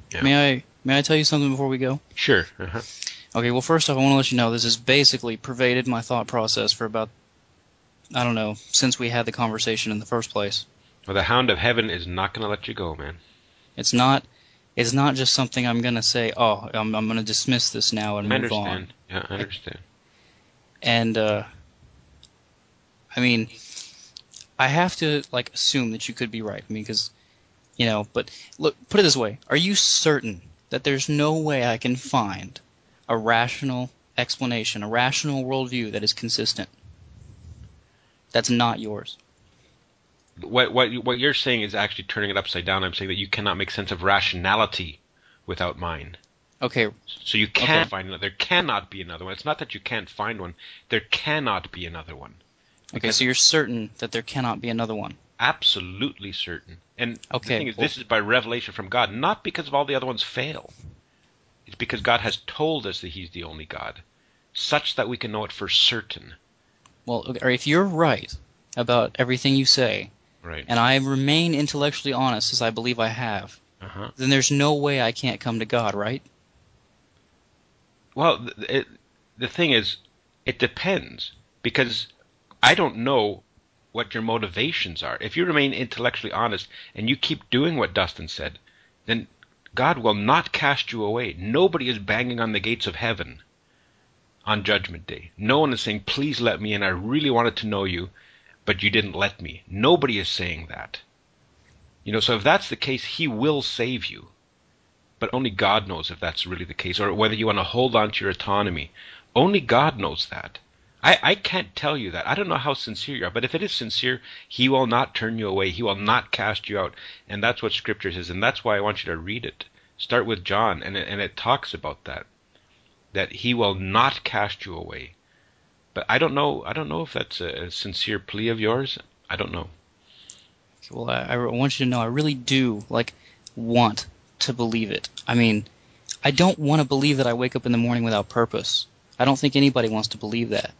Yeah. May I tell you something before we go? Sure. Uh-huh. Okay, well first off I want to let you know this has basically pervaded my thought process for about I don't know, since we had the conversation in the first place. Well, the Hound of Heaven is not going to let you go, man. It's not it's not just something I'm gonna say, oh, I'm gonna dismiss this now and I move on. understand. Yeah, I I, understand. and I mean, I have to like assume that you could be right. I mean, because but look, put it this way: Are you certain that there's no way I can find a rational explanation, a rational worldview that is consistent? That's not yours. What you're saying is actually turning it upside down. I'm saying that you cannot make sense of rationality without mind. Okay, So you okay, can't find another. There cannot be another one. It's not that you can't find one. There cannot be another one okay. because So you're certain that there cannot be another one. absolutely certain. And the thing Okay, is, well, this is by revelation from God, not because of all the other ones fail. It's because God has told us that He's the only God, such that we can know it for certain. okay, or if you're right about everything you say, Right. and I remain intellectually honest as I believe I have, Uh-huh. then there's no way I can't come to God, right? Well, the thing is, it depends because I don't know what your motivations are. If you remain intellectually honest and you keep doing what Dustin said, then God will not cast you away. Nobody is banging on the gates of heaven on Judgment Day. No one is saying, please let me in. I really wanted to know you, but you didn't let me. Nobody is saying that. So if that's the case, He will save you. But only God knows if that's really the case, or whether you want to hold on to your autonomy. Only God knows that. I can't tell you that. I don't know how sincere you are, but if it is sincere, He will not turn you away. He will not cast you out. And that's what Scripture says, and that's why I want you to read it. Start with John, and it talks about that He will not cast you away. But I don't know if that's a sincere plea of yours. I don't know. Well, I want you to know I really do want to believe it. I mean, I don't want to believe that I wake up in the morning without purpose. I don't think anybody wants to believe that.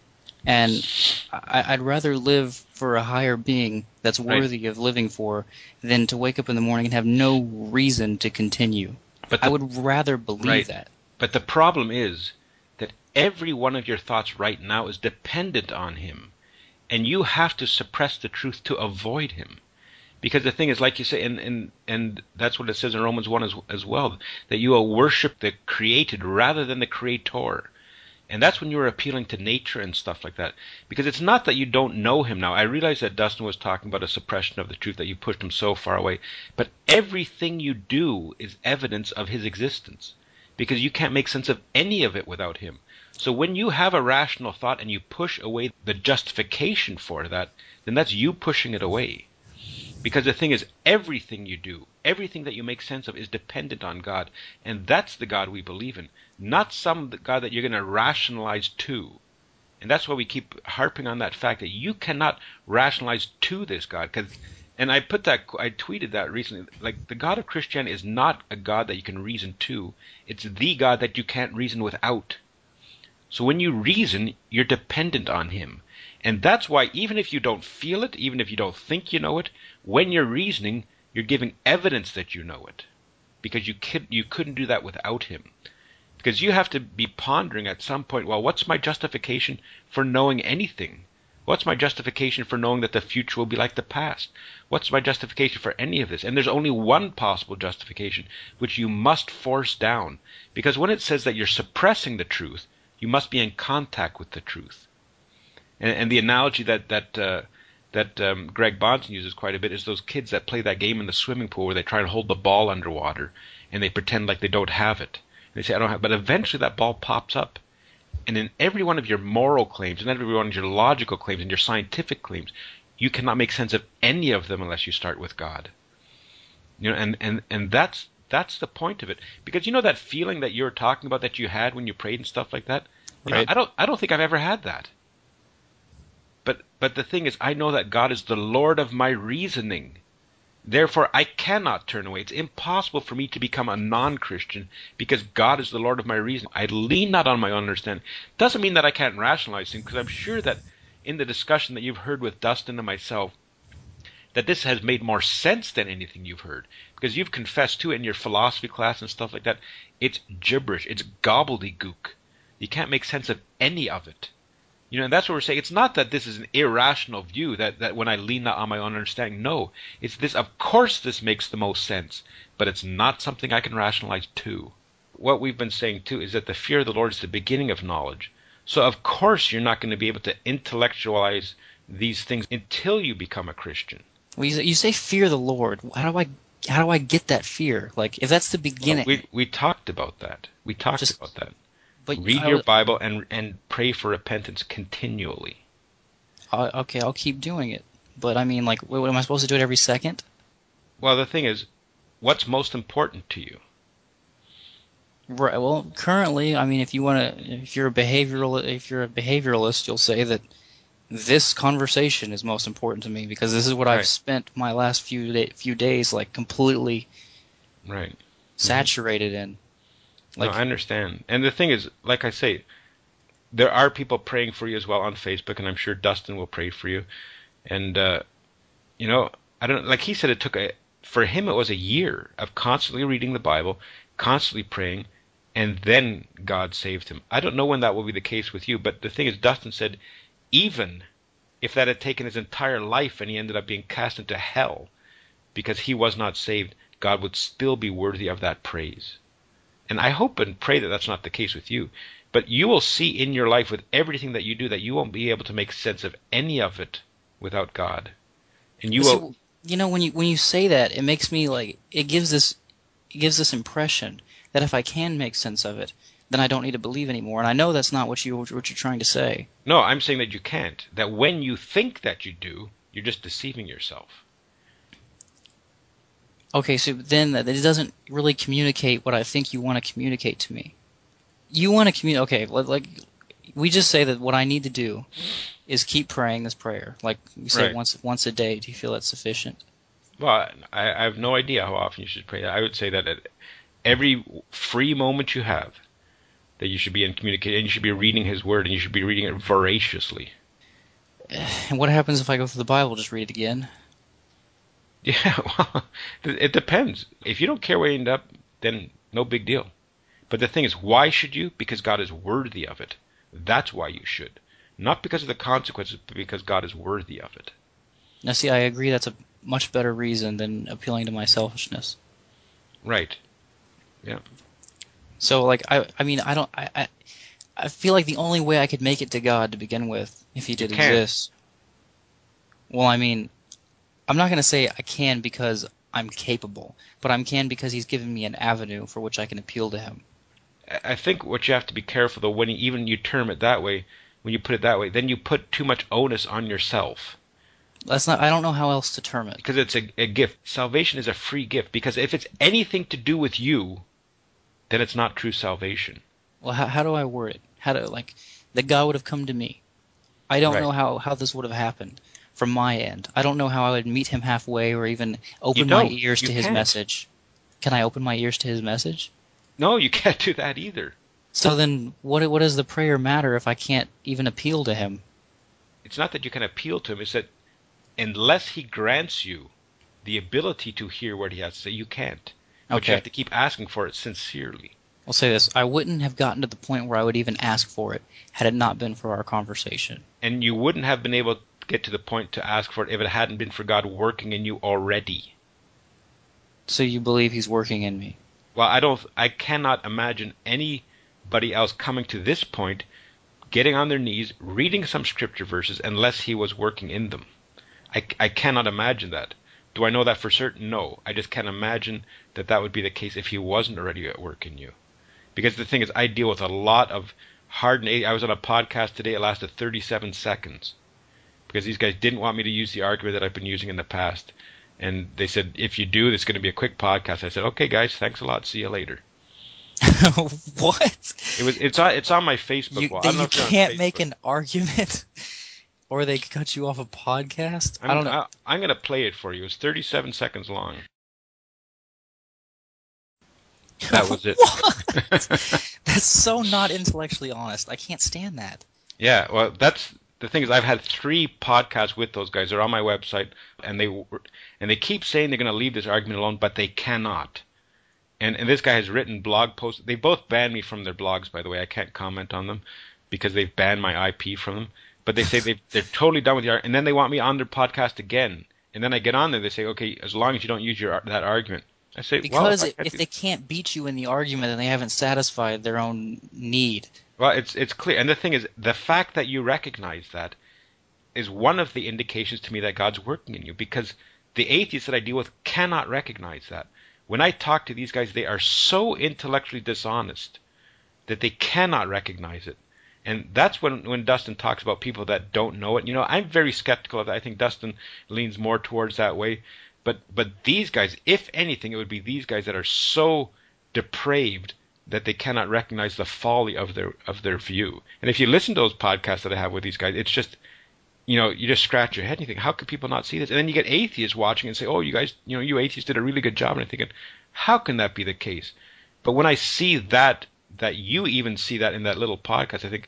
And I'd rather live for a higher being that's Right. worthy of living for than to wake up in the morning and have no reason to continue. But I the would rather believe right. that. But the problem is that every one of your thoughts right now is dependent on Him, and you have to suppress the truth to avoid Him. Because the thing is, like you say, and that's what it says in Romans 1 as well, that you will worship the created rather than the creator. And that's when you were appealing to nature and stuff like that. Because it's not that you don't know Him now. I realize that Dustin was talking about a suppression of the truth, that you pushed Him so far away. But everything you do is evidence of His existence. Because you can't make sense of any of it without Him. So when you have a rational thought and you push away the justification for that, then that's you pushing it away. Because the thing is, everything you do, everything that you make sense of is dependent on God. And that's the God we believe in, not some God that you're going to rationalize to. And that's why we keep harping on that fact that you cannot rationalize to this God. And I tweeted that recently. Like, the God of Christianity is not a God that you can reason to. It's the God that you can't reason without. So when you reason, you're dependent on Him. And that's why even if you don't feel it, even if you don't think you know it, when you're reasoning, you're giving evidence that you know it. Because you couldn't do that without Him. Because you have to be pondering at some point, well, what's my justification for knowing anything? What's my justification for knowing that the future will be like the past? What's my justification for any of this? And there's only one possible justification, which you must force down. Because when it says that you're suppressing the truth, you must be in contact with the truth. And the analogy that Greg Bonson uses quite a bit is those kids that play that game in the swimming pool where they try and hold the ball underwater and they pretend like they don't have it. And they say, I don't have it. But eventually that ball pops up. And in every one of your moral claims, and every one of your logical claims, and your scientific claims, you cannot make sense of any of them unless you start with God. And that's the point of it. Because that feeling that you were talking about that you had when you prayed and stuff like that, Right? I don't think I've ever had that. But the thing is, I know that God is the Lord of my reasoning. Therefore, I cannot turn away. It's impossible for me to become a non-Christian because God is the Lord of my reason. I lean not on my own understanding. Doesn't mean that I can't rationalize things, because I'm sure that in the discussion that you've heard with Dustin and myself, that this has made more sense than anything you've heard. Because you've confessed too in your philosophy class and stuff like that. It's gibberish. It's gobbledygook. You can't make sense of any of it. You know, and that's what we're saying. It's not that this is an irrational view, that when I lean on my own understanding. No, it's this. Of course this makes the most sense, but it's not something I can rationalize too. What we've been saying too is that the fear of the Lord is the beginning of knowledge. So of course you're not going to be able to intellectualize these things until you become a Christian. Well, you say fear the Lord. How do I get that fear? Like, if that's the beginning. Well, we talked about that. We talked about that. But read your Bible and pray for repentance continually. Okay, I'll keep doing it. But I mean, like, what am I supposed to do it every second? Well, the thing is, what's most important to you? Right. Well, currently, I mean, if you're a behavioralist, you'll say that this conversation is most important to me because this is what I've spent my last few days like completely saturated in. Like, no, I understand. And the thing is, like I say, there are people praying for you as well on Facebook, and I'm sure Dustin will pray for you. And, you know, I don't, like he said, for him it was a year of constantly reading the Bible, constantly praying, and then God saved him. I don't know when that will be the case with you, but the thing is, Dustin said, even if that had taken his entire life and he ended up being cast into hell because he was not saved, God would still be worthy of that praise. And I hope and pray that that's not the case with you. But you will see in your life with everything that you do that you won't be able to make sense of any of it without God. And you will. You know, when you say that, it makes me like it gives this impression that if I can make sense of it, then I don't need to believe anymore. And I know that's not what you're trying to say. No, I'm saying that you can't. That when you think that you do, you're just deceiving yourself. Okay, so then that it doesn't really communicate what I think you want to communicate to me. You want to communicate. Okay, like we just say that what I need to do is keep praying this prayer. Like we say once a day. Do you feel that's sufficient? Well, I have no idea how often you should pray that. I would say that at every free moment you have, that you should be in communication, and you should be reading His Word, and you should be reading it voraciously. And what happens if I go through the Bible, just read it again? Yeah, well, it depends. If you don't care where you end up, then no big deal. But the thing is, why should you? Because God is worthy of it. That's why you should. Not because of the consequences, but because God is worthy of it. Now, see, I agree that's a much better reason than appealing to my selfishness. Right. Yeah. So, like, I feel like the only way I could make it to God to begin with, if He did exist. Well, I mean, I'm not going to say I can because I'm capable, but I can because He's given me an avenue for which I can appeal to Him. I think what you have to be careful, though, when you term it that way, when you put it that way, then you put too much onus on yourself. That's not. I don't know how else to term it. Because it's a gift. Salvation is a free gift. Because if it's anything to do with you, then it's not true salvation. Well, how do I word it? That God would have come to me. I don't know how this would have happened from my end. I don't know how I would meet Him halfway or even open my ears to His message. Can I open my ears to His message? No, you can't do that either. So then what does the prayer matter if I can't even appeal to Him? It's not that you can appeal to Him. It's that unless He grants you the ability to hear what He has to say, you can't. But you have to keep asking for it sincerely. I'll say this. I wouldn't have gotten to the point where I would even ask for it had it not been for our conversation. And you wouldn't have been able to get to the point to ask for it if it hadn't been for God working in you already. So you believe He's working in me? Well, I cannot imagine anybody else coming to this point, getting on their knees, reading some scripture verses, unless He was working in them. I cannot imagine that. Do I know that for certain? No. I just can't imagine that would be the case if He wasn't already at work in you. Because the thing is, I deal with a lot of hardened. I was on a podcast today. It lasted 37 seconds. Because these guys didn't want me to use the argument that I've been using in the past. And they said, if you do, it's going to be a quick podcast. I said, okay, guys, thanks a lot. See you later. What? It's on my Facebook wall. You can't make an argument, or they cut you off a podcast. I don't know. I'm going to play it for you. It's 37 seconds long. That was it. What? That's so not intellectually honest. I can't stand that. Yeah, well, that's the thing is, I've had 3 podcasts with those guys. They're on my website, and they keep saying they're going to leave this argument alone, but they cannot. And this guy has written blog posts. They both banned me from their blogs, by the way. I can't comment on them because they've banned my IP from them. But they say they're totally done with the argument, and then they want me on their podcast again. And then I get on there, they say, okay, as long as you don't use that argument. I say, because if they can't beat you in the argument, then they haven't satisfied their own need. Well, it's clear. And the thing is, the fact that you recognize that is one of the indications to me that God's working in you, because the atheists that I deal with cannot recognize that. When I talk to these guys, they are so intellectually dishonest that they cannot recognize it. And that's when Dustin talks about people that don't know it. I'm very skeptical of that. I think Dustin leans more towards that way. But these guys, if anything, it would be these guys that are so depraved that they cannot recognize the folly of their view. And if you listen to those podcasts that I have with these guys, it's just, you just scratch your head and you think, how could people not see this? And then you get atheists watching and say, oh, you guys, you atheists did a really good job. And I'm thinking, how can that be the case? But when I see that you even see that in that little podcast, I think,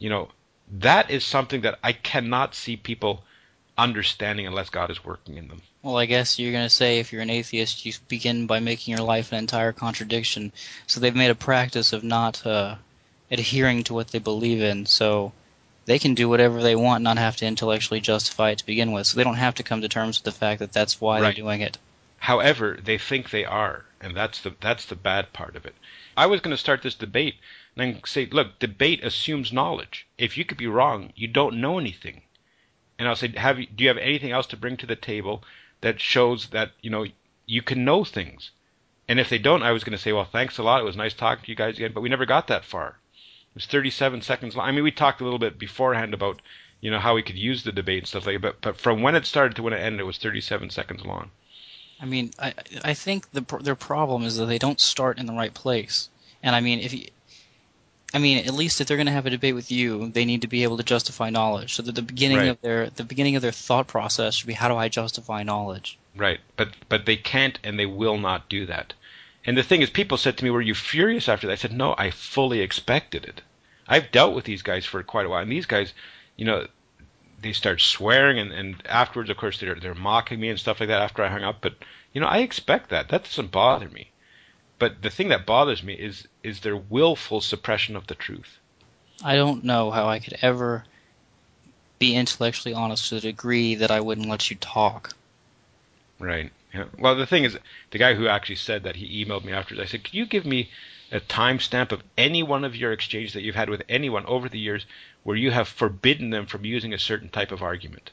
that is something that I cannot see people understanding unless God is working in them. Well, I guess you're going to say if you're an atheist, you begin by making your life an entire contradiction. So they've made a practice of not adhering to what they believe in, so they can do whatever they want, not have to intellectually justify it to begin with. So they don't have to come to terms with the fact that that's why they're doing it. However, they think they are, and that's the bad part of it. I was going to start this debate and then say, look, debate assumes knowledge. If you could be wrong, you don't know anything. And I'll say, do you have anything else to bring to the table that shows that, you can know things? And if they don't, I was going to say, well, thanks a lot. It was nice talking to you guys again. But we never got that far. It was 37 seconds long. I mean, we talked a little bit beforehand about, how we could use the debate and stuff like that. But from when it started to when it ended, it was 37 seconds long. I mean, I think their problem is that they don't start in the right place. And I mean, at least if they're going to have a debate with you, they need to be able to justify knowledge. So that the beginning of their thought process should be, how do I justify knowledge? Right, but they can't and they will not do that. And the thing is, people said to me, were you furious after that? I said, no, I fully expected it. I've dealt with these guys for quite a while, and these guys, they start swearing, and afterwards, of course, they're mocking me and stuff like that after I hung up. But I expect that. That doesn't bother me. But the thing that bothers me is their willful suppression of the truth. I don't know how I could ever be intellectually honest to the degree that I wouldn't let you talk. Right. Yeah. Well, the thing is, the guy who actually said that, he emailed me afterwards. I said, can you give me a timestamp of any one of your exchanges that you've had with anyone over the years where you have forbidden them from using a certain type of argument?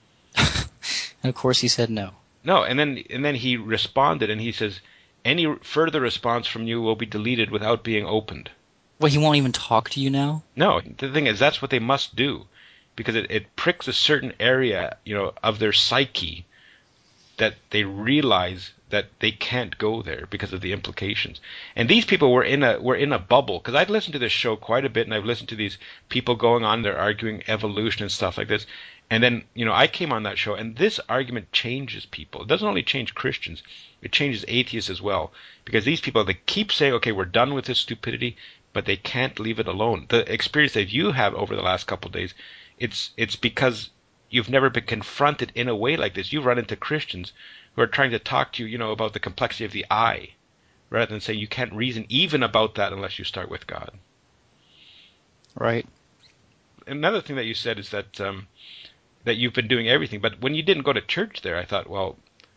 And of course he said no. No, and then he responded and he says, any further response from you will be deleted without being opened. Well, he won't even talk to you now? No, the thing is, that's what they must do, because it pricks a certain area, of their psyche that they realize that they can't go there because of the implications. And these people were in a bubble, because I've listened to this show quite a bit, and I've listened to these people going on, they're arguing evolution and stuff like this. And then, I came on that show, and this argument changes people. It doesn't only change Christians, it changes atheists as well. Because these people, they keep saying, okay, we're done with this stupidity, but they can't leave it alone. The experience that you have over the last couple of days, it's because you've never been confronted in a way like this. You've run into Christians who are trying to talk to you, about the complexity of the eye, rather than saying you can't reason even about that unless you start with God. Right. Another thing that you said is that that you've been doing everything, but when you didn't go to church there, I thought, well,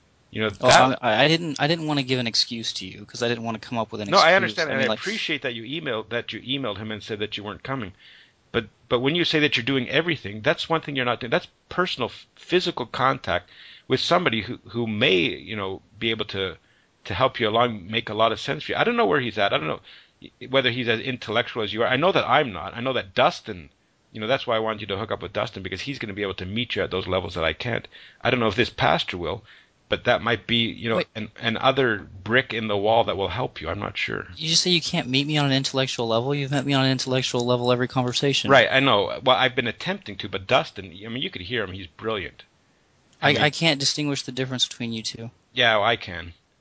I didn't want to give an excuse to you because I didn't want to come up with an excuse. No, I understand, and I appreciate that you emailed him and said that you weren't coming. But when you say that you're doing everything, that's one thing you're not doing. That's personal, physical contact with somebody who may, be able to help you along, make a lot of sense for you. I don't know where he's at. I don't know whether he's as intellectual as you are. I know that I'm not. I know that Dustin, that's why I wanted you to hook up with Dustin, because he's going to be able to meet you at those levels that I can't. I don't know if this pastor will, but that might be, an other brick in the wall that will help you. I'm not sure. You just say you can't meet me on an intellectual level? You've met me on an intellectual level every conversation. Right, I know. Well, I've been attempting to, but Dustin, you could hear him. He's brilliant. I can't distinguish the difference between you two. Yeah, well, I can.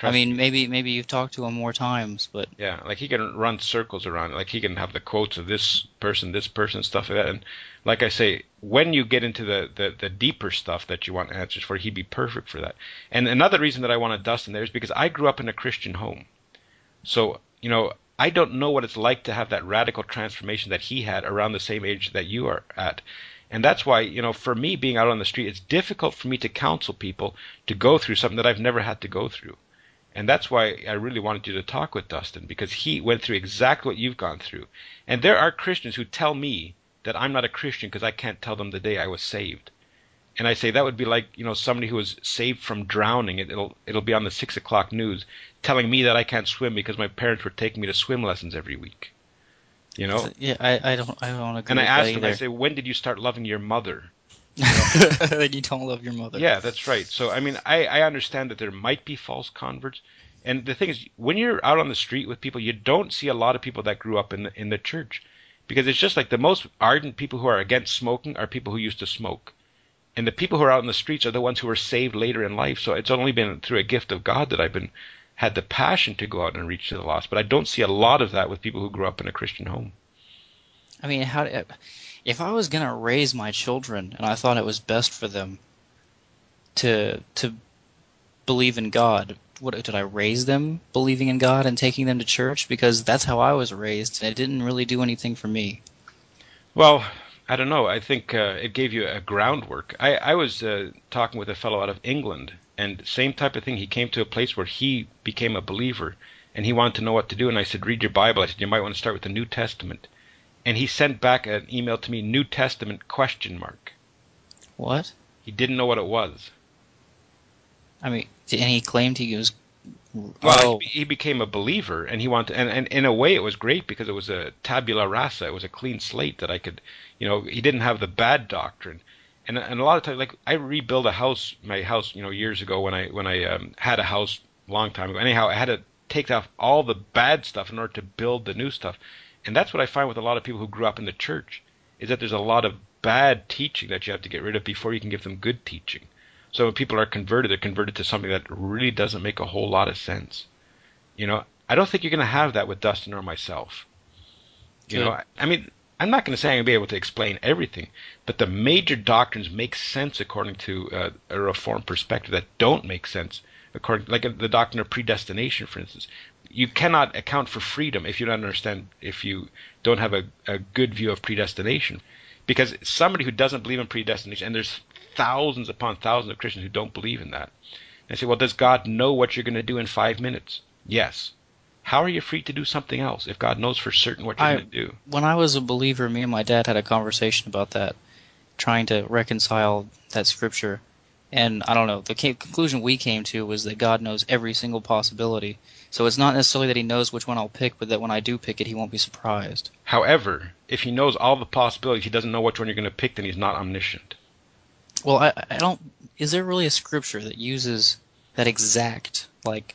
I mean, maybe you've talked to him more times, but Yeah, like he can run circles around it. Like he can have the quotes of this person, stuff like that. And like I say, when you get into the deeper stuff that you want answers for, he'd be perfect for that. And another reason that I wanted Dustin there is because I grew up in a Christian home. So, I don't know what it's like to have that radical transformation that he had around the same age that you are at. And that's why, for me being out on the street, it's difficult for me to counsel people to go through something that I've never had to go through. And that's why I really wanted you to talk with Dustin, because he went through exactly what you've gone through. And there are Christians who tell me that I'm not a Christian because I can't tell them the day I was saved. And I say that would be like, somebody who was saved from drowning. It'll be on the 6 o'clock news telling me that I can't swim because my parents were taking me to swim lessons every week. yeah, I don't agree And I with asked that him, either. I say, when did you start loving your mother? That you don't love your mother. Yeah, that's right. So, I mean, I understand that there might be false converts. And the thing is, when you're out on the street with people, you don't see a lot of people that grew up in the church. Because it's just like the most ardent people who are against smoking are people who used to smoke. And the people who are out in the streets are the ones who were saved later in life. So it's only been through a gift of God that I've had the passion to go out and reach to the lost. But I don't see a lot of that with people who grew up in a Christian home. I mean, if I was gonna raise my children and I thought it was best for them to believe in God, what did I raise them believing in God and taking them to church? Because that's how I was raised, and it didn't really do anything for me. Well, I don't know. I think it gave you a groundwork. I was talking with a fellow out of England, and same type of thing. He came to a place where he became a believer, and he wanted to know what to do. And I said, read your Bible. I said, you might want to start with the New Testament. And he sent back an email to me, New Testament ? What? He didn't know what it was. I mean, and he claimed he was. Well, Oh, he became a believer, and he wanted, and in a way, it was great because it was a tabula rasa. It was a clean slate that I could, he didn't have the bad doctrine, and a lot of times, like I rebuilt my house, years ago when I had a house a long time ago. Anyhow, I had to take off all the bad stuff in order to build the new stuff, and that's what I find with a lot of people who grew up in the church, is that there's a lot of bad teaching that you have to get rid of before you can give them good teaching. So when people are converted, they're converted to something that really doesn't make a whole lot of sense. I don't think you're going to have that with Dustin or myself. I mean, I'm not going to say I'm going to be able to explain everything, but the major doctrines make sense according to a Reformed perspective that don't make sense according, like the doctrine of predestination, for instance. You cannot account for freedom if you don't have a good view of predestination. Because somebody who doesn't believe in predestination, and there's thousands upon thousands of Christians who don't believe in that. And I say, well, does God know what you're going to do in 5 minutes? Yes. How are you free to do something else if God knows for certain what you're going to do? When I was a believer, me and my dad had a conversation about that, trying to reconcile that scripture. And I don't know, the conclusion we came to was that God knows every single possibility. So it's not necessarily that he knows which one I'll pick, but that when I do pick it, he won't be surprised. However, if he knows all the possibilities, he doesn't know which one you're going to pick, then he's not omniscient. Well, I don't. Is there really a scripture that uses that exact wording?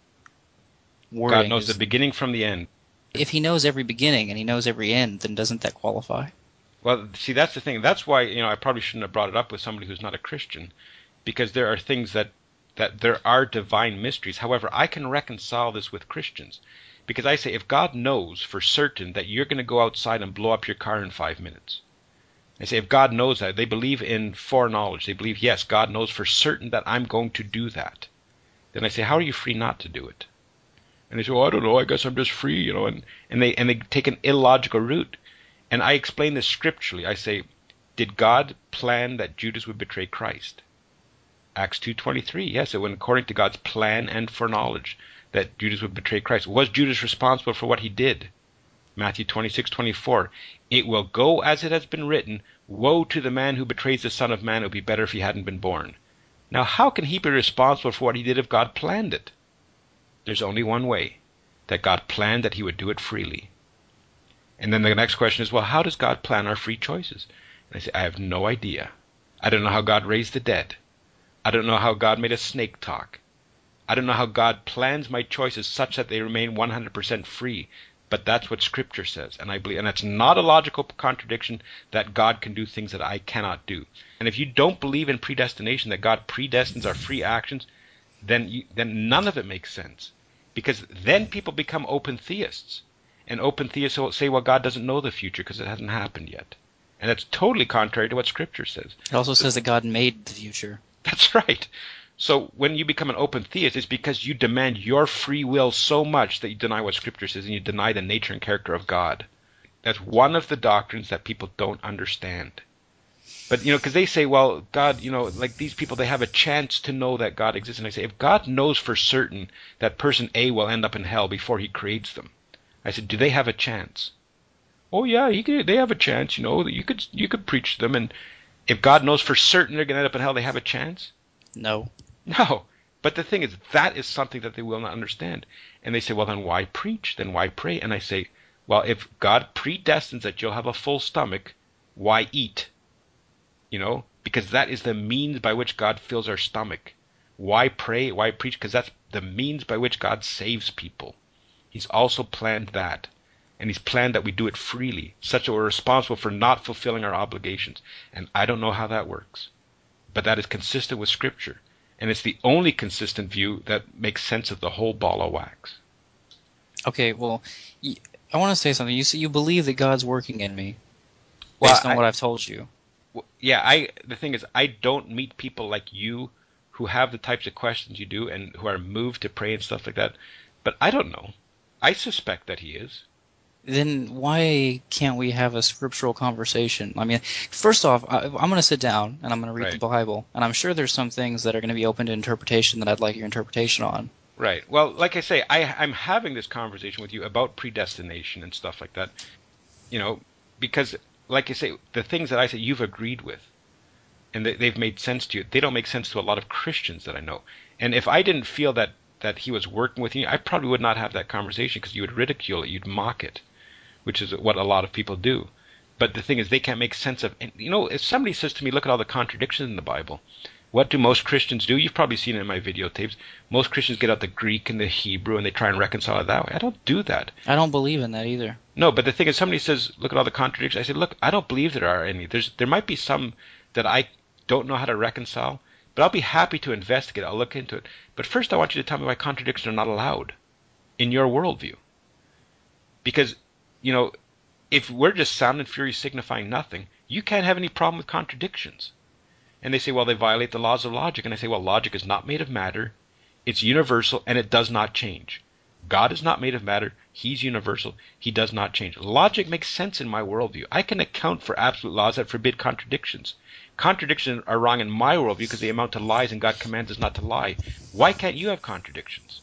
God knows the beginning from the end. If he knows every beginning and he knows every end, then doesn't that qualify? Well, see, that's the thing. That's why I probably shouldn't have brought it up with somebody who's not a Christian, because there are things that there are divine mysteries. However, I can reconcile this with Christians, because I say if God knows for certain that you're going to go outside and blow up your car in 5 minutes. I say, if God knows that, they believe in foreknowledge. They believe, yes, God knows for certain that I'm going to do that. Then I say, how are you free not to do it? And they say, well, I don't know. I guess I'm just free, and they take an illogical route. And I explain this scripturally. I say, did God plan that Judas would betray Christ? Acts 2:23. Yes, it went according to God's plan and foreknowledge that Judas would betray Christ. Was Judas responsible for what he did? Matthew 26:24. It will go as it has been written, woe to the man who betrays the Son of Man. It would be better if he hadn't been born. Now, how can he be responsible for what he did if God planned it? There's only one way, that God planned that he would do it freely. And then the next question is, well, how does God plan our free choices? And I say, I have no idea. I don't know how God raised the dead. I don't know how God made a snake talk. I don't know how God plans my choices such that they remain 100% free. But that's what Scripture says, and I believe, and that's not a logical contradiction that God can do things that I cannot do. And if you don't believe in predestination, that God predestines our free actions, then none of it makes sense. Because then people become open theists. And open theists will say, well, God doesn't know the future because it hasn't happened yet. And that's totally contrary to what Scripture says. It also says that God made the future. That's right. So when you become an open theist, it's because you demand your free will so much that you deny what Scripture says and you deny the nature and character of God. That's one of the doctrines that people don't understand. But, because they say, well, God, like these people, they have a chance to know that God exists. And I say, if God knows for certain that person A will end up in hell before he creates them, I said, do they have a chance? Oh, yeah, they have a chance, you could preach to them. And if God knows for certain they're going to end up in hell, they have a chance? No. No. But the thing is, that is something that they will not understand. And they say, well, then why preach? Then why pray? And I say, well, if God predestines that you'll have a full stomach, why eat? Because that is the means by which God fills our stomach. Why pray? Why preach? Because that's the means by which God saves people. He's also planned that. And he's planned that we do it freely, such that we're responsible for not fulfilling our obligations. And I don't know how that works. But that is consistent with Scripture. And it's the only consistent view that makes sense of the whole ball of wax. Okay, well, I want to say something. You say you believe that God's working in me Well, based on what I've told you. Yeah, the thing is, I don't meet people like you who have the types of questions you do and who are moved to pray and stuff like that. But I don't know. I suspect that he is. Then why can't we have a scriptural conversation? I mean, first off, I'm going to sit down and I'm going to read the Bible, and I'm sure there's some things that are going to be open to interpretation that I'd like your interpretation on. Right. Well, like I say, I'm having this conversation with you about predestination and stuff like that, because, like I say, the things that I say you've agreed with, and they've made sense to you. They don't make sense to a lot of Christians that I know. And if I didn't feel that he was working with you, I probably would not have that conversation because you would ridicule it, you'd mock it, which is what a lot of people do. But the thing is, they can't make sense of. And, if somebody says to me, "Look at all the contradictions in the Bible," what do most Christians do? You've probably seen it in my videotapes. Most Christians get out the Greek and the Hebrew and they try and reconcile it that way. I don't do that. I don't believe in that either. No, but the thing is, somebody says, "Look at all the contradictions." I say, "Look, I don't believe there are any. There might be some that I don't know how to reconcile, but I'll be happy to investigate. I'll look into it. But first, I want you to tell me why contradictions are not allowed in your worldview. Because, if we're just sound and fury signifying nothing, you can't have any problem with contradictions." And they say, well, they violate the laws of logic. And I say, well, logic is not made of matter. It's universal, and it does not change. God is not made of matter. He's universal. He does not change. Logic makes sense in my worldview. I can account for absolute laws that forbid contradictions. Contradictions are wrong in my worldview because they amount to lies, and God commands us not to lie. Why can't you have contradictions?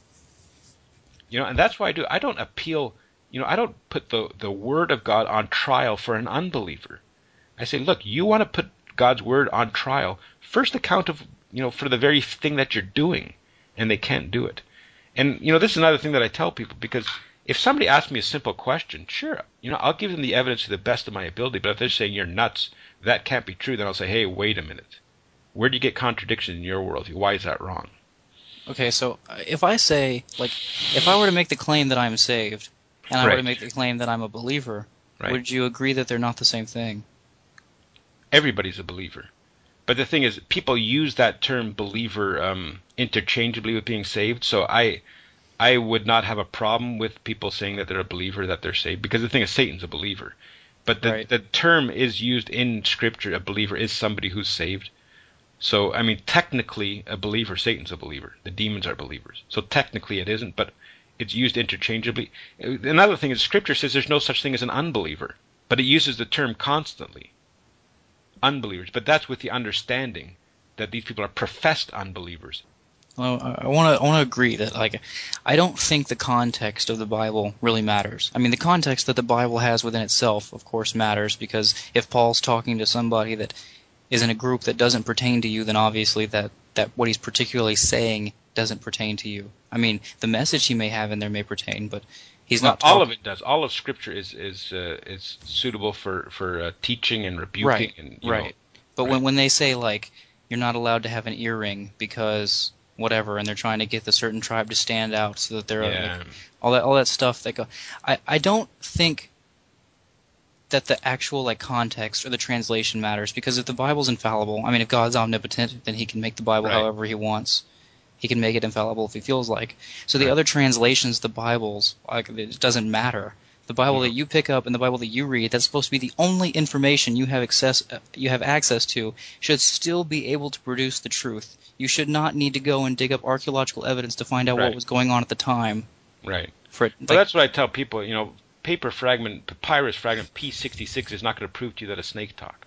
And that's why I do. I don't appeal. I don't put the word of God on trial for an unbeliever. I say, look, you want to put God's word on trial, first account of, for the very thing that you're doing, and they can't do it. And, this is another thing that I tell people, because if somebody asks me a simple question, sure, I'll give them the evidence to the best of my ability, but if they're saying you're nuts, that can't be true, then I'll say, hey, wait a minute. Where do you get contradiction in your worldview? Why is that wrong? Okay, so if I say, if I were to make the claim that I'm saved, and I were to make the claim that I'm a believer, would you agree that they're not the same thing? Everybody's a believer. But the thing is, people use that term believer interchangeably with being saved. So I would not have a problem with people saying that they're a believer, that they're saved, because the thing is, Satan's a believer. But the term is used in Scripture. A believer is somebody who's saved. So, technically, a believer, Satan's a believer. The demons are believers. So technically it isn't, but it's used interchangeably. Another thing is, Scripture says there's no such thing as an unbeliever, but it uses the term constantly. Unbelievers, but that's with the understanding that these people are professed unbelievers. Well, I want to agree that I don't think the context of the Bible really matters. The context that the Bible has within itself, of course, matters, because if Paul's talking to somebody that is in a group that doesn't pertain to you, then obviously that what he's particularly saying doesn't pertain to you. The message he may have in there may pertain, but he's not. All of it does. All of Scripture is suitable for teaching and rebuking. Right. But when they say you're not allowed to have an earring because whatever, and they're trying to get the certain tribe to stand out so that they're all that stuff that go. I don't think that the actual context or the translation matters, because if the Bible's infallible, if God's omnipotent, then he can make the Bible however he wants. He can make it infallible if he feels like. So the other translations, the Bibles, like it doesn't matter. The Bible that you pick up and the Bible that you read, that's supposed to be the only information you have access to, should still be able to produce the truth. You should not need to go and dig up archaeological evidence to find out what was going on at the time. Right. For it, Well, that's what I tell people. Papyrus fragment P66 is not going to prove to you that a snake talked.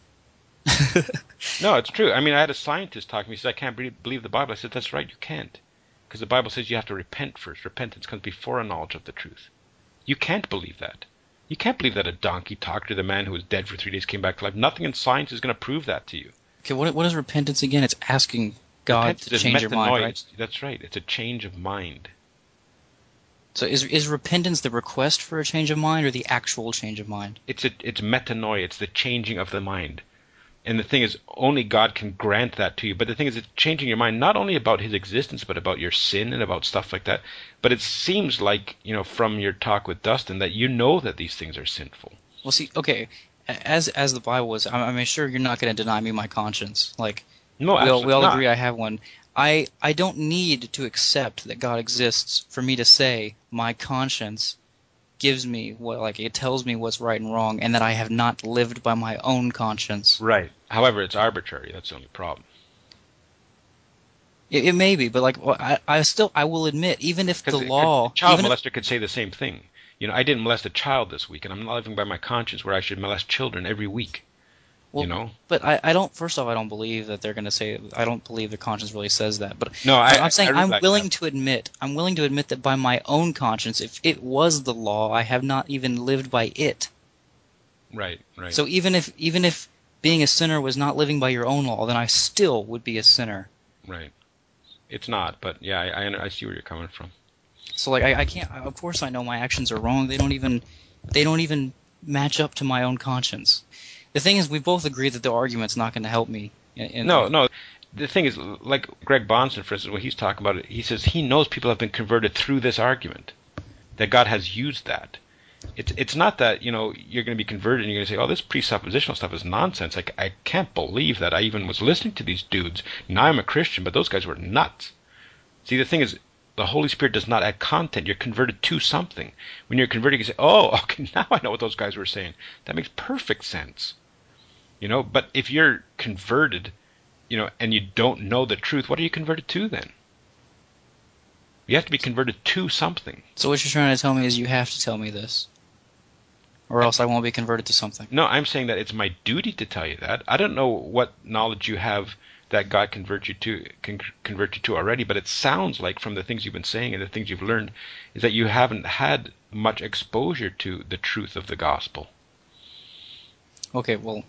No, it's true. I mean, I had a scientist talk to me. He said, I can't believe the Bible. I said, that's right, you can't. Because the Bible says you have to repent first. Repentance comes before a knowledge of the truth. You can't believe that. You can't believe that a donkey talked, or the man who was dead for 3 days came back to life. Nothing in science is going to prove that to you. Okay, what is repentance again? It's asking God to change your mind, right? That's right. It's a change of mind. So is repentance the request for a change of mind or the actual change of mind? It's metanoia. It's the changing of the mind. And the thing is, only God can grant that to you. But the thing is, it's changing your mind not only about his existence, but about your sin and about stuff like that. But it seems like, from your talk with Dustin, that you know that these things are sinful. Well, see, okay, as the Bible is, I mean, sure, you're not going to deny me my conscience. Like, no, we all agree I have one. I don't need to accept that God exists for me to say my conscience gives me it tells me what's right and wrong, and that I have not lived by my own conscience. Right. However, it's arbitrary. That's the only problem. It may be, but I will admit, even if the law, a child molester could say the same thing. I didn't molest a child this week, and I'm not living by my conscience where I should molest children every week. Well, but I don't. First off, I don't believe that they're going to say. I don't believe the conscience really says that. But no, I'm saying I'm willing to admit. I'm willing to admit that by my own conscience, if it was the law, I have not even lived by it. Right. Right. So even if being a sinner was not living by your own law, then I still would be a sinner. Right. It's not, but yeah, I see where you're coming from. So I can't. Of course, I know my actions are wrong. They don't even match up to my own conscience. The thing is, we both agree that the argument's not going to help me. No. The thing is, like Greg Bahnsen, for instance, when he's talking about it, he says he knows people have been converted through this argument, that God has used that. It's not that, you're going to be converted and you're going to say, oh, this presuppositional stuff is nonsense. Like, I can't believe that I even was listening to these dudes. Now I'm a Christian, but those guys were nuts. See, the thing is, the Holy Spirit does not add content. You're converted to something. When you're converted, you say, oh, okay, now I know what those guys were saying. That makes perfect sense. But if you're converted, and you don't know the truth, what are you converted to then? You have to be converted to something. So what you're trying to tell me is you have to tell me this, or else I won't be converted to something. No, I'm saying that it's my duty to tell you that. I don't know what knowledge you have that God can convert you to already, but it sounds like from the things you've been saying and the things you've learned is that you haven't had much exposure to the truth of the gospel. Okay, well,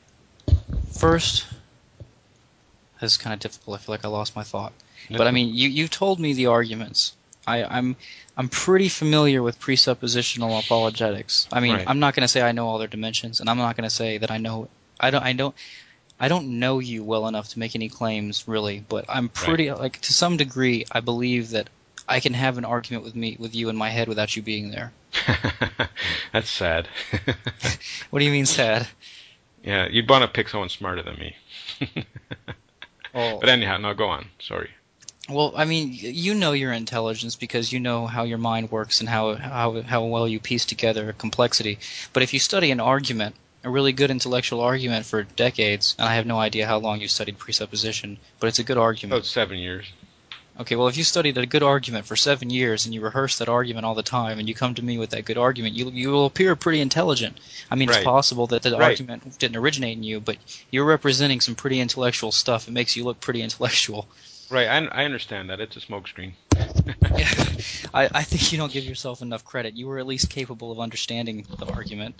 first, this is kind of difficult. I feel like I lost my thought. But I mean, you told me the arguments. I'm pretty familiar with presuppositional apologetics. I mean, right. I'm not going to say I know all their dimensions, and I'm not going to say that I know. I don't know you well enough to make any claims, really. But I'm pretty to some degree, I believe that I can have an argument with you in my head without you being there. That's sad. What do you mean sad? Yeah, you'd want to pick someone smarter than me. Well, but anyhow, no, go on. Sorry. Well, I mean, you know your intelligence because you know how your mind works and how well you piece together complexity. But if you study an argument, a really good intellectual argument for decades, and I have no idea how long you studied presupposition, but it's a good argument. About 7 years. Okay, well, if you studied a good argument for 7 years and you rehearse that argument all the time and you come to me with that good argument, you will appear pretty intelligent. I mean, It's possible that the argument didn't originate in you, but you're representing some pretty intellectual stuff. It makes you look pretty intellectual. Right, I understand that. It's a smokescreen. Yeah, I think you don't give yourself enough credit. You were at least capable of understanding the argument.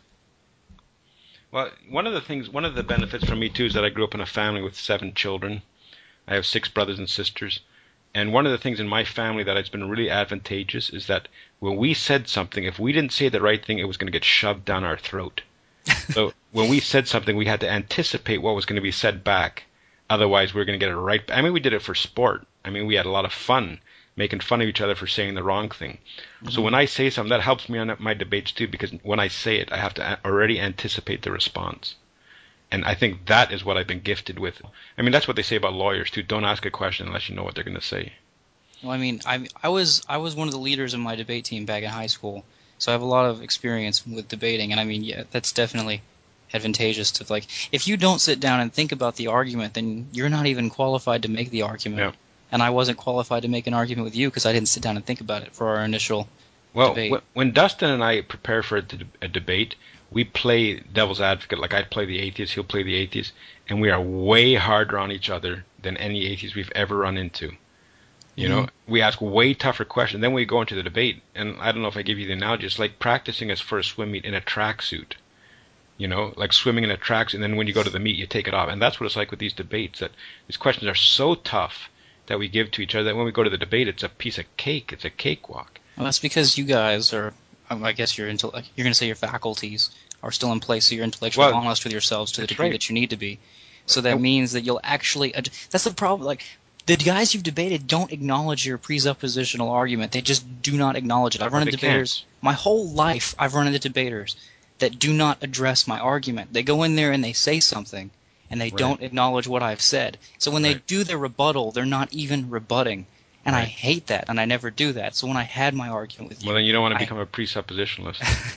Well, one of the benefits for me, too, is that I grew up in a family with 7 children. I have 6 brothers and sisters. And one of the things in my family that has been really advantageous is that when we said something, if we didn't say the right thing, it was going to get shoved down our throat. So when we said something, we had to anticipate what was going to be said back. Otherwise, we were going to get it right. I mean, we did it for sport. I mean, we had a lot of fun making fun of each other for saying the wrong thing. Mm-hmm. So when I say something, that helps me on my debates too, because when I say it, I have to already anticipate the response. And I think that is what I've been gifted with. I mean, that's what they say about lawyers too. Don't ask a question unless you know what they're going to say. Well, I mean, I was one of the leaders in my debate team back in high school, so I have a lot of experience with debating. And I mean, yeah, that's definitely advantageous to, like, if you don't sit down and think about the argument, then you're not even qualified to make the argument. Yeah. And I wasn't qualified to make an argument with you because I didn't sit down and think about it for our initial Well, debate. when Dustin and I prepare for a debate, we play devil's advocate. Like I play the atheist, he'll play the atheist, and we are way harder on each other than any atheist we've ever run into. You know, we ask way tougher questions. Then we go into the debate, and I don't know if I give you the analogy. It's like practicing us for a swim meet in a tracksuit. You know, like swimming in a tracksuit, and then when you go to the meet, you take it off. And that's what it's like with these debates. That these questions are so tough that we give to each other that when we go to the debate, it's a piece of cake. It's a cakewalk. Well, that's because you guys are, I guess you're going to say your faculties are still in place, so you're intellectually Well, honest with yourselves to the that's degree right. that you need to be. So that means that you'll actually, that's the problem, like, the guys you've debated don't acknowledge your presuppositional argument. They just do not acknowledge it. I've run into debaters, my whole life I've run into debaters that do not address my argument. They go in there and they say something, and they don't acknowledge what I've said. So when they do their rebuttal, they're not even rebutting. And I hate that, and I never do that. So when I had my argument with you... Well, then you don't want to become a presuppositionalist.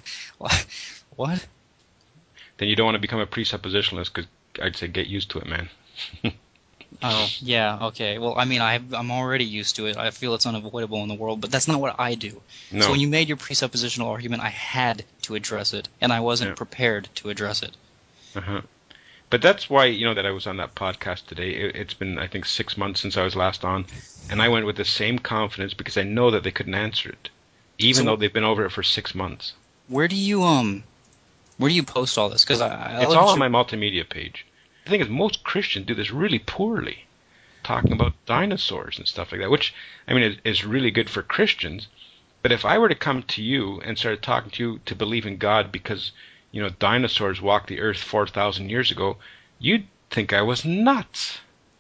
What? Then you don't want to become a presuppositionalist, because I'd say get used to it, man. Oh, yeah, okay. Well, I mean, I'm already used to it. I feel it's unavoidable in the world, but that's not what I do. No. So when you made your presuppositional argument, I had to address it, and I wasn't prepared to address it. Uh-huh. But that's why, you know, that I was on that podcast today. It's been, I think, 6 months since I was last on, and I went with the same confidence because I know that they couldn't answer it, even though they've been over it for 6 months. Where do you post all this? Because it's all on my multimedia page. The thing is, most Christians do this really poorly, talking about dinosaurs and stuff like that, which, I mean, is really good for Christians. But if I were to come to you and start talking to you to believe in God because, you know, dinosaurs walked the earth 4,000 years ago, you'd think I was nuts.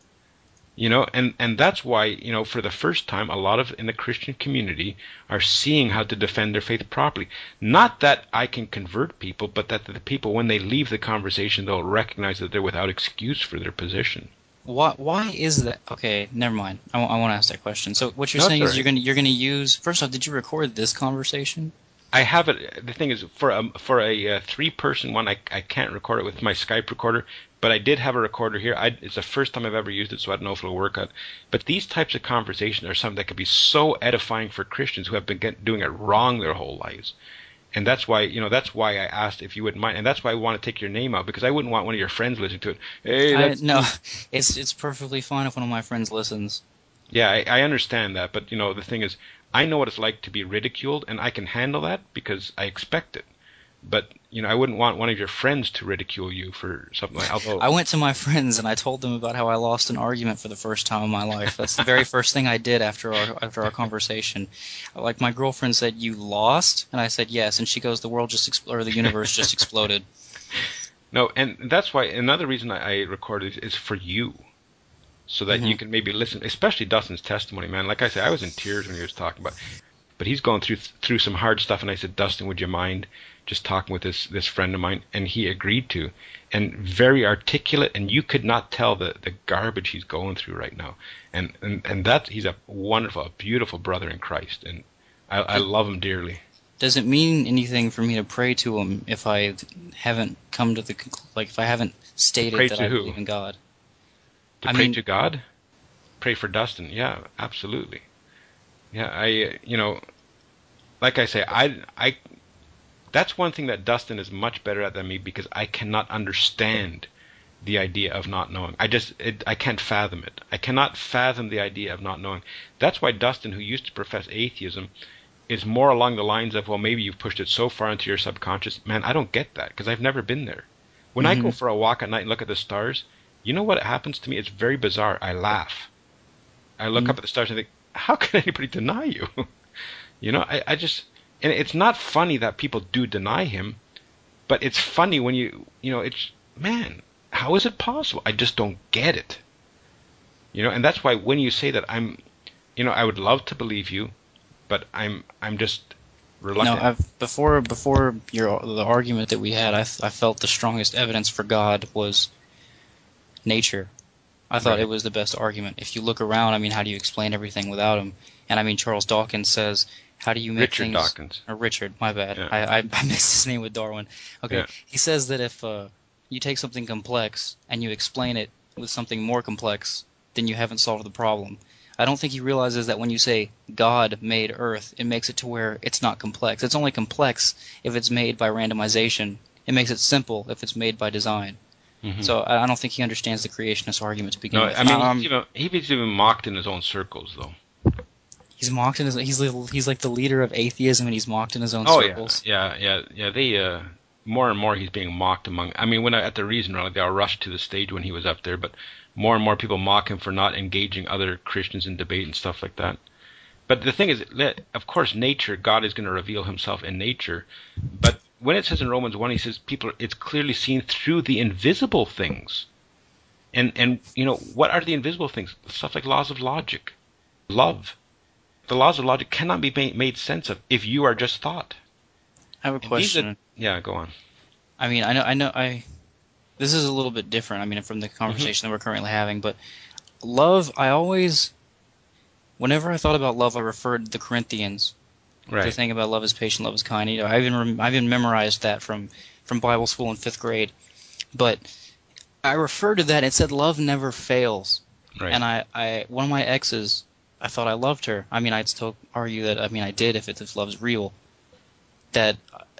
You know, and that's why, you know, for the first time, a lot of in the Christian community are seeing how to defend their faith properly. Not that I can convert people, but that the people, when they leave the conversation, they'll recognize that they're without excuse for their position. Why is that? Okay, never mind. I want to ask that question. So what you're saying is you're gonna use. First off, did you record this conversation? I have it. The thing is, for a 3-person one, I can't record it with my Skype recorder, but I did have a recorder here. It's the first time I've ever used it, so I don't know if it'll work out. But these types of conversations are something that could be so edifying for Christians who have been doing it wrong their whole lives. And that's why, you know, that's why I asked if you wouldn't mind, and that's why I want to take your name out, because I wouldn't want one of your friends listening to it. Hey, no, it's perfectly fine if one of my friends listens. Yeah, I understand that, but you know, the thing is, I know what it's like to be ridiculed, and I can handle that because I expect it. But you know, I wouldn't want one of your friends to ridicule you for something like. Although I went to my friends and I told them about how I lost an argument for the first time in my life. That's the very first thing I did after our conversation. Like, my girlfriend said, "You lost," and I said yes, and she goes, "The world just or the universe just exploded." No, and that's why another reason I recorded is for you. So that you can maybe listen, especially Dustin's testimony, man. Like I said, I was in tears when he was talking about, but he's going through some hard stuff. And I said, Dustin, would you mind just talking with this friend of mine? And he agreed to, and very articulate. And you could not tell the garbage he's going through right now. And that he's a wonderful, a beautiful brother in Christ, and I love him dearly. Does it mean anything for me to pray to him if I haven't come to the if I haven't stated that I believe in God? To pray to God? Pray for Dustin. Yeah, absolutely. Yeah, you know, like I say, I that's one thing that Dustin is much better at than me, because I cannot understand the idea of not knowing. I can't fathom it. I cannot fathom the idea of not knowing. That's why Dustin, who used to profess atheism, is more along the lines of, well, maybe you've pushed it so far into your subconscious. Man, I don't get that, because I've never been there. When I go for a walk at night and look at the stars, you know what happens to me? It's very bizarre. I laugh. I look up at the stars and think, how can anybody deny you? You know, I just, and it's not funny that people do deny him, but it's funny when you know, it's, man, how is it possible? I just don't get it. You know, and that's why when you say that, you know, I would love to believe you, but I'm just reluctant. No, before the argument that we had, I felt the strongest evidence for God was nature. I thought Right. it was the best argument. If you look around, I mean, how do you explain everything without him? And I mean, Charles Dawkins says, how do you make Richard things... Dawkins. Or Richard, my bad. Yeah. I mixed his name with Darwin. Okay, Yeah. he says that if you take something complex and you explain it with something more complex, then you haven't solved the problem. I don't think he realizes that when you say God made Earth, it makes it to where it's not complex. It's only complex if it's made by randomization. It makes it simple if it's made by design. Mm-hmm. So I don't think he understands the creationist argument to begin No, with. I mean, he's even mocked in his own circles, though. He's mocked in his. He's like the leader of atheism, and he's mocked in his own Oh circles. yeah. They more and more he's being mocked among. I mean, at the Reason Rally, they all rushed to the stage when he was up there, but more and more people mock him for not engaging other Christians in debate and stuff like that. But the thing is, of course, nature, God is going to reveal Himself in nature. But when it says in Romans 1, he says it's clearly seen through the invisible things. And what are the invisible things? Stuff like laws of logic, love. The laws of logic cannot be made sense of if you are just thought. I have a question. Yeah, go on. I mean, I know. This is a little bit different. I mean, from the conversation that we're currently having, but love. Whenever I thought about love, I referred to the Corinthians. Right. The thing about love is patient, love is kind. I even memorized that from Bible school in 5th grade. But I referred to that. It said love never fails. Right. And I one of my exes, I thought I loved her. I mean, I'd still argue that. I mean, I did if love's real. But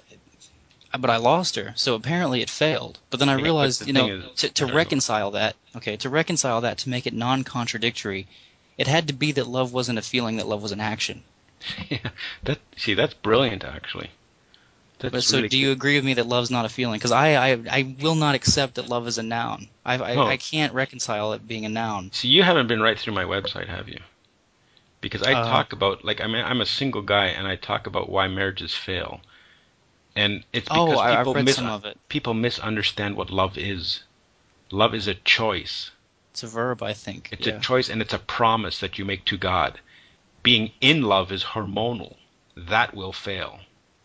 I lost her, so apparently it failed. But then I realized, to reconcile that, to make it non-contradictory, it had to be that love wasn't a feeling, that love was an action. Yeah, that's brilliant, actually. So do you agree with me that love's not a feeling? Because I will not accept that love is a noun. I can't reconcile it being a noun. See, you haven't been right through my website, have you? Because I talk about, I'm a single guy, and I talk about why marriages fail. And it's because I've read some of it. People misunderstand what love is. Love is a choice. It's a verb, I think. It's a choice, and it's a promise that you make to God. Being in love is hormonal. That will fail.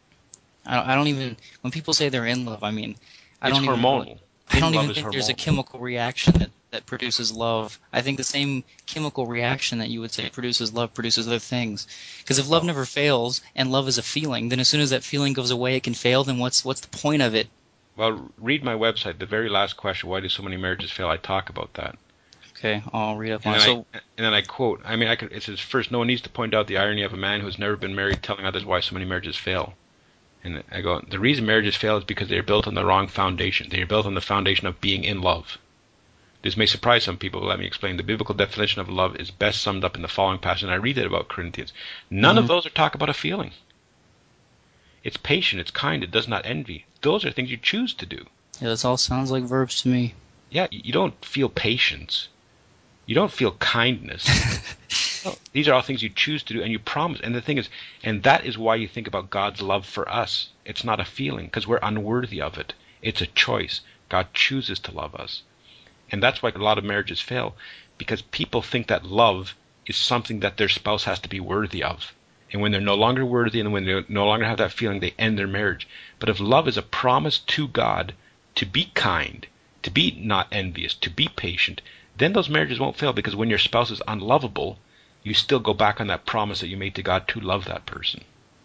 I don't even... When people say they're in love, I mean... It's hormonal. I don't even think there's a chemical reaction that produces love. I think the same chemical reaction that you would say produces love produces other things. Because if love never fails and love is a feeling, then as soon as that feeling goes away, it can fail. Then what's the point of it? Well, read my website. The very last question, why do so many marriages fail? I talk about that. Okay, I'll read up on it. And then I quote. I mean, it says, first, no one needs to point out the irony of a man who has never been married telling others why so many marriages fail. And I go, the reason marriages fail is because they are built on the wrong foundation. They are built on the foundation of being in love. This may surprise some people, but let me explain. The biblical definition of love is best summed up in the following passage, and I read it about Corinthians. None of those are talk about a feeling. It's patient, it's kind, it does not envy. Those are things you choose to do. Yeah, this all sounds like verbs to me. Yeah, you don't feel patience. You don't feel kindness. No, these are all things you choose to do, and you promise. And the thing is, and that is why you think about God's love for us. It's not a feeling, because we're unworthy of it. It's a choice. God chooses to love us. And that's why a lot of marriages fail, because people think that love is something that their spouse has to be worthy of. And when they're no longer worthy and when they no longer have that feeling, they end their marriage. But if love is a promise to God to be kind, to be not envious, to be patient, then those marriages won't fail, because when your spouse is unlovable, you still go back on that promise that you made to God to love that person.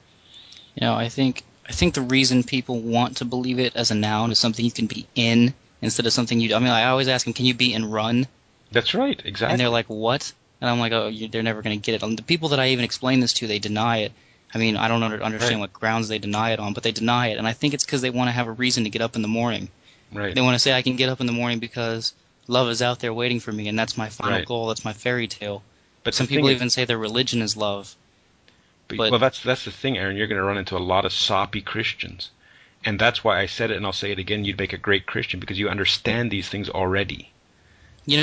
I think the reason people want to believe it as a noun is something you can be in instead of something you... I mean, I always ask them, can you be in run? That's right, exactly. And they're like, what? And I'm like, they're never going to get it. The people that I even explain this to, they deny it. I mean, I don't understand what grounds they deny it on, but they deny it. And I think it's because they want to have a reason to get up in the morning. Right. They want to say, I can get up in the morning because love is out there waiting for me, and that's my final goal. That's my fairy tale. But some people even say their religion is love. Well, that's the thing, Aaron. You're going to run into a lot of soppy Christians. And that's why I said it, and I'll say it again, you'd make a great Christian, because you understand these things already. When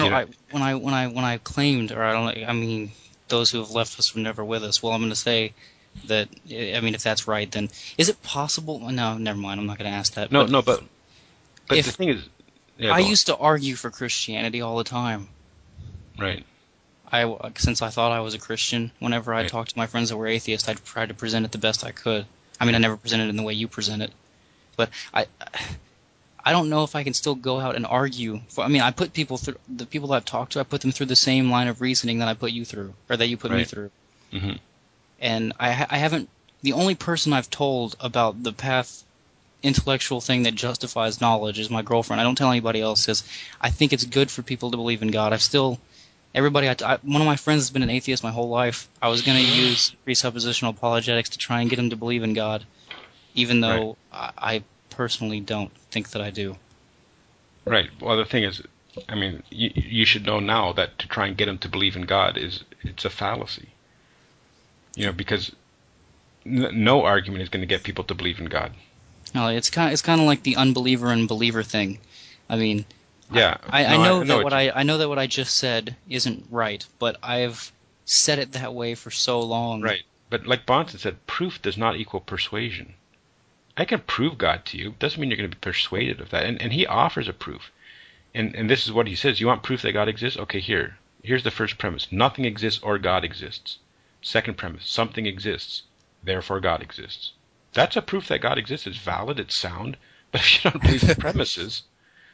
I claimed, those who have left us were never with us. Well, I'm going to say that, if that's right, then is it possible? No, never mind. I'm not going to ask that. But the thing is, I used to argue for Christianity all the time. Right. Since I thought I was a Christian, whenever I talked to my friends that were atheists, I tried to present it the best I could. I mean, I never present it in the way you present it, but I don't know if I can still go out and argue. I mean, I put people through the people that I've talked to. I put them through the same line of reasoning that I put you through, or that you put me Right. through. Hmm. And I haven't. The only person I've told about the path intellectual thing that justifies knowledge is my girlfriend. I don't tell anybody else because I think it's good for people to believe in God. Everybody, one of my friends has been an atheist my whole life. I was going to use presuppositional apologetics to try and get him to believe in God, even Right. though I personally don't think that I do. Right. Well, the thing is, I mean, you should know now that to try and get him to believe in God it's a fallacy. Because no argument is going to get people to believe in God. No, it's kind of like the unbeliever and believer thing. I mean, Yeah. I No, I know know that what you mean. I know that what I just said isn't right, but I've said it that way for so long. Right. But like Bonson said, proof does not equal persuasion. I can prove God to you. Doesn't mean you're going to be persuaded of that. And he offers a proof. And this is what he says. You want proof that God exists? Okay, here's the first premise. Nothing exists or God exists. Second premise. Something exists. Therefore God exists. That's a proof that God exists. It's valid. It's sound. But if you don't believe the premises,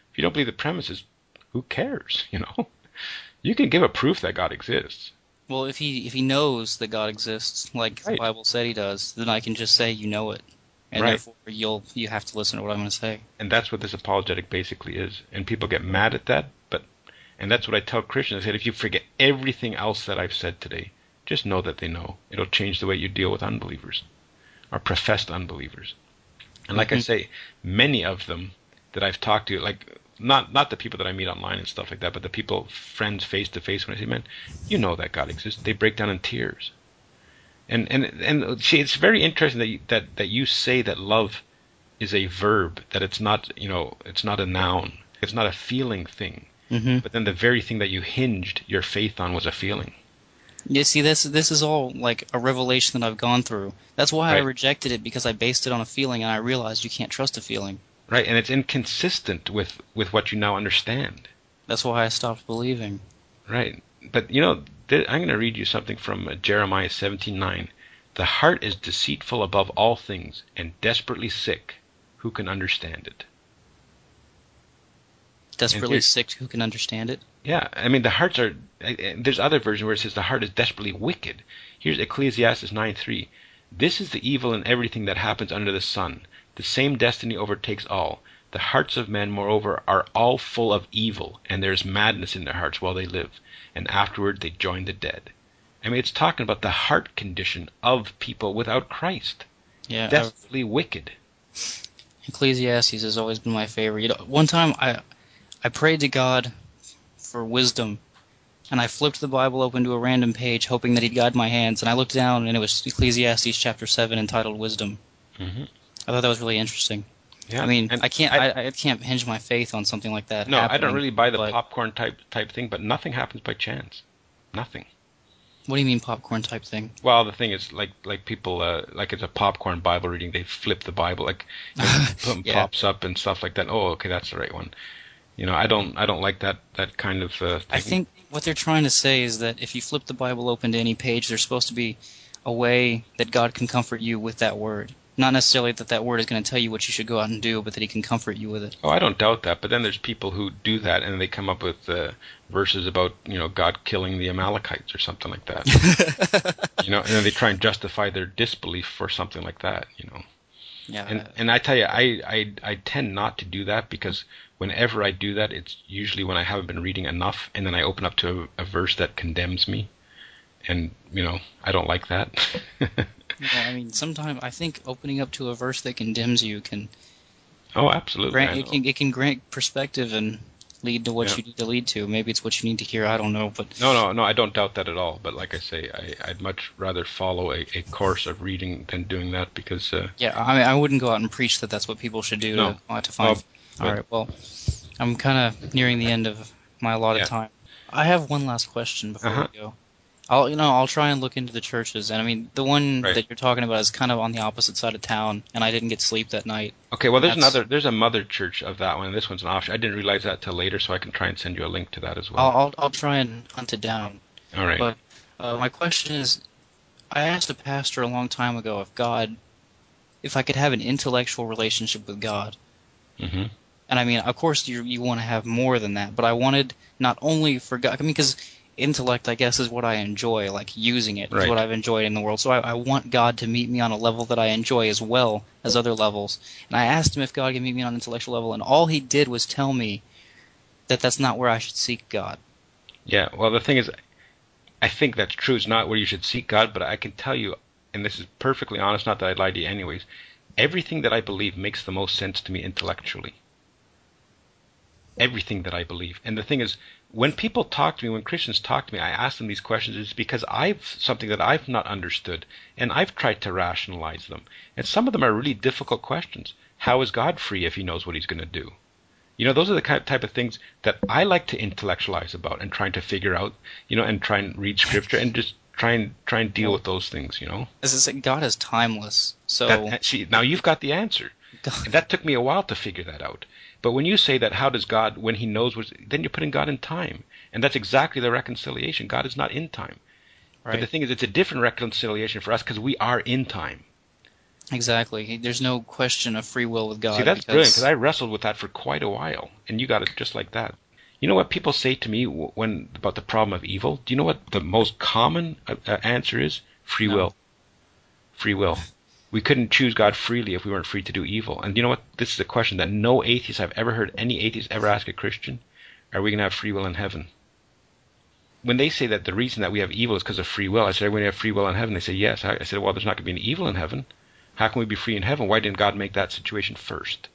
who cares? You can give a proof that God exists. Well, if he knows that God exists, like the Right. Bible said he does, then I can just say you know it, and Right. therefore you have to listen to what I'm going to say. And that's what this apologetic basically is. And people get mad at that, and that's what I tell Christians. I said, if you forget everything else that I've said today, just know that they know. It'll change the way you deal with unbelievers or professed unbelievers. And like I Hmm. say, many of them that I've talked to, like not the people that I meet online and stuff like that, but the people, friends face to face, when I say, man, you know that God exists, they break down in tears. And see, it's very interesting that you say that love is a verb, that it's not a noun, it's not a feeling thing. Hmm. But then the very thing that you hinged your faith on was a feeling. You see, this is all like a revelation that I've gone through. That's why I Right. rejected it, because I based it on a feeling, and I realized you can't trust a feeling. Right. And it's inconsistent with what you now understand. That's why I stopped believing. Right. But I'm going to read you something from Jeremiah 17:9. The heart is deceitful above all things and desperately sick. Who can understand it? And Desperately here, sick, who can understand it? yeah, I mean, the hearts are. There's other version where it says the heart is desperately wicked. Here's Ecclesiastes 9:3. This is the evil in everything that happens under the sun. The same destiny overtakes all. The hearts of men, moreover, are all full of evil, and there is madness in their hearts while they live, and afterward they join the dead. I mean, it's talking about the heart condition of people without Christ. Yeah, Desperately wicked. Ecclesiastes has always been my favorite. One time I prayed to God for wisdom, and I flipped the Bible open to a random page, hoping that He'd guide my hands. And I looked down, and it was Ecclesiastes chapter 7, entitled "Wisdom." Hmm. I thought that was really interesting. I Yeah, mean, and I can't hinge my faith on something like that no, I don't happening. really buy the But popcorn type thing, but nothing happens by chance. Nothing. what do you mean popcorn type thing? Well, the thing is, like people, like it's a popcorn Bible reading. They flip the Bible, like something Yeah, pops up and stuff like that. Oh, okay, that's the right one. I don't like that kind of I thing. think what they're trying to say is that if you flip the Bible open to any page, there's supposed to be a way that God can comfort you with that word. Not necessarily that that word is going to tell you what you should go out and do, but that He can comfort you with it. Oh, I don't doubt that. But then there's people who do that, and they come up with verses about God killing the Amalekites or something like that. And then they try and justify their disbelief for something like that. And Yeah, and I tell you, I tend not to do that, because whenever I do that, it's usually when I haven't been reading enough, and then I open up to a verse that condemns me, and I don't like that. well, I mean, sometimes I think opening up to a verse that condemns you can Oh, absolutely, grant I know. it can grant perspective and lead to what Yeah. you need to lead to. Maybe it's what you need to hear. I don't know, but No, no, no, I don't doubt that at all. But like I say, I'd much rather follow a course of reading than doing that, because yeah, I mean, I wouldn't go out and preach that that's what people should do no, to find. no, All but right, well, I'm kind of nearing the end of my allotted yeah, time. I have one last question before we uh-huh, go. I'll try and look into the churches, and I mean, the one right. that you're talking about is kind of on the opposite side of town, and I didn't get sleep that night. Okay, well, And that's there's a mother church of that one, and this one's an offshoot. I didn't realize that till later, so I can try and send you a link to that as well. I'll try and hunt it down. All right. But my question is, I asked a pastor a long time ago if God if I could have an intellectual relationship with God. Mm-hmm. And I mean, of course, you want to have more than that, but I wanted not only for God. I mean, because intellect, I guess, is what I enjoy. Like using it is what Right. I've enjoyed in the world. So I want God to meet me on a level that I enjoy as well as other levels. And I asked him if God could meet me on an intellectual level, and all he did was tell me that that's not where I should seek God. Yeah. Well, the thing is, I think that's true. It's not where you should seek God, but I can tell you, and this is perfectly honest, not that I'd lie to you anyways, everything that I believe makes the most sense to me intellectually. Everything that I believe. And the thing is, when people talk to me, when Christians talk to me, I ask them these questions. It's because I've something that I've not understood, and I've tried to rationalize them. And some of them are really difficult questions. How is God free if he knows what he's going to do? You know, those are the type of things that I like to intellectualize about and trying to figure out, and try and read scripture and just try and deal with those things, As I said, God is timeless. So See, now you've got the answer. God, And that took me a while to figure that out. But when you say that, how does God, when he knows then you're putting God in time. And that's exactly the reconciliation. God is not in time. right? But the thing is, it's a different reconciliation for us because we are in time. Exactly. There's no question of free will with See, God that's brilliant because because I wrestled with that for quite a while. And you got it just like that. You know what people say to me when about the problem of evil? Do you know what the most common answer is? Free no. will. Free will. We couldn't choose God freely if we weren't free to do evil. And you know what? This is a question that no atheist I've ever heard any atheist ever ask a Christian. Are we going to have free will in heaven? When they say that the reason that we have evil is because of free will, I said, are we going to have free will in heaven? They say, yes. I said, well, there's not going to be any evil in heaven. How can we be free in heaven? Why didn't God make that situation first?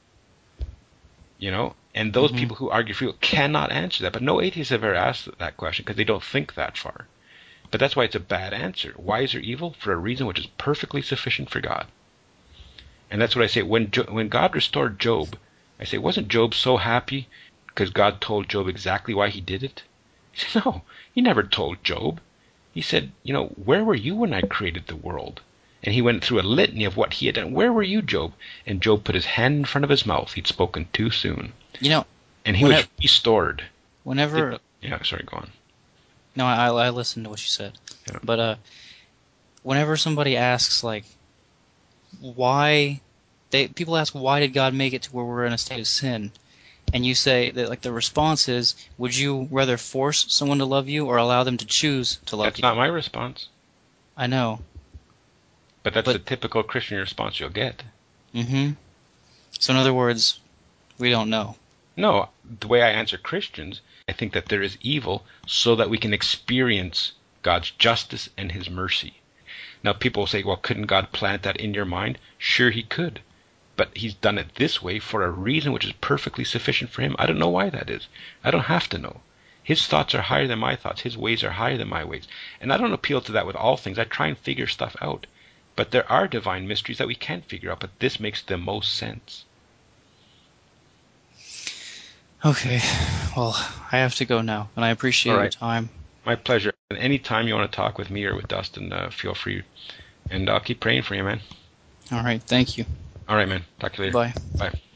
And those people who argue free will cannot answer that. But no atheists have ever asked that question because they don't think that far. But that's why it's a bad answer. Why is there evil? For a reason which is perfectly sufficient for God. And that's what I say. When God restored Job, I say, wasn't Job so happy because God told Job exactly why he did it? He said, no, he never told Job. He said, where were you when I created the world? And he went through a litany of what he had done. Where were you, Job? And Job put his hand in front of his mouth. He'd spoken too soon. And he was restored. Whenever... Yeah, sorry, go on. No, I listened to what you said. Yeah. But whenever somebody asks, like, why... People ask, why did God make it to where we're in a state of sin? And you say that, like, the response is, would you rather force someone to love you or allow them to choose to love you? That's not my response. I know. But that's the typical Christian response you'll get. Mm-hmm. So in other words, we don't know. No, the way I answer Christians, I think that there is evil so that we can experience God's justice and his mercy. Now people will say, well, couldn't God plant that in your mind? Sure he could. But he's done it this way for a reason which is perfectly sufficient for him. I don't know why that is. I don't have to know. His thoughts are higher than my thoughts. His ways are higher than my ways. And I don't appeal to that with all things. I try and figure stuff out. But there are divine mysteries that we can't figure out, but this makes the most sense. Okay, well, I have to go now, and I appreciate your time. My pleasure. And any time you want to talk with me or with Dustin, feel free. And I'll keep praying for you, man. All right, thank you. All right, man. Talk to you later. Bye. Bye.